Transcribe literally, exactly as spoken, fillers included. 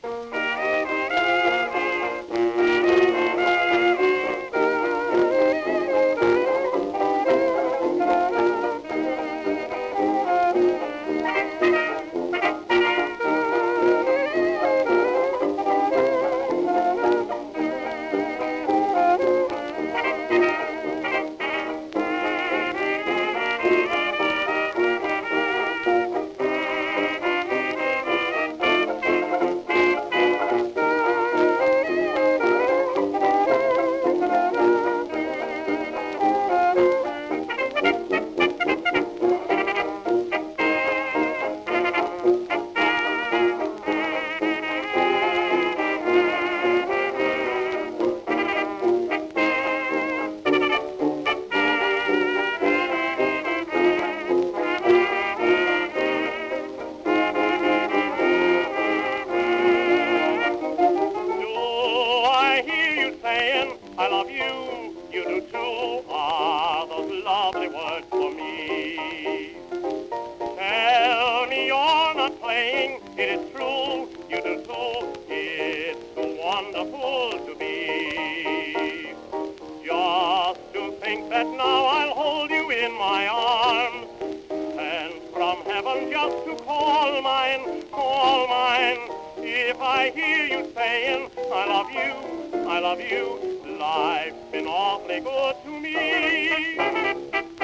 I love you, you do too, are those lovely words for me. Tell me you're not playing, it is true, you do too, it's so wonderful to be. Just to think that now I'll hold you in my arms, and from heaven just to call mine, call mine. If I hear you saying, I love you, I love you, life's been awfully good to me.